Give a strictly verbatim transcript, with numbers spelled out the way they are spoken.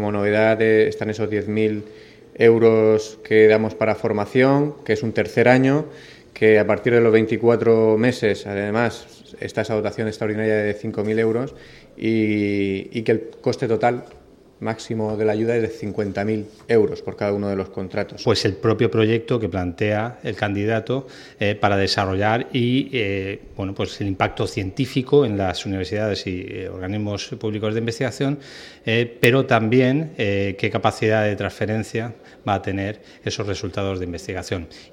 como novedad eh, están esos diez mil euros que damos para formación, que es un tercer año, que a partir de los veinticuatro meses, además, está esa dotación extraordinaria de cinco mil euros y, y que el coste total máximo de la ayuda es de cincuenta mil euros por cada uno de los contratos. Pues el propio proyecto que plantea el candidato eh, para desarrollar y eh, bueno, pues el impacto científico en las universidades y eh, organismos públicos de investigación, eh, pero también eh, qué capacidad de transferencia va a tener esos resultados de investigación.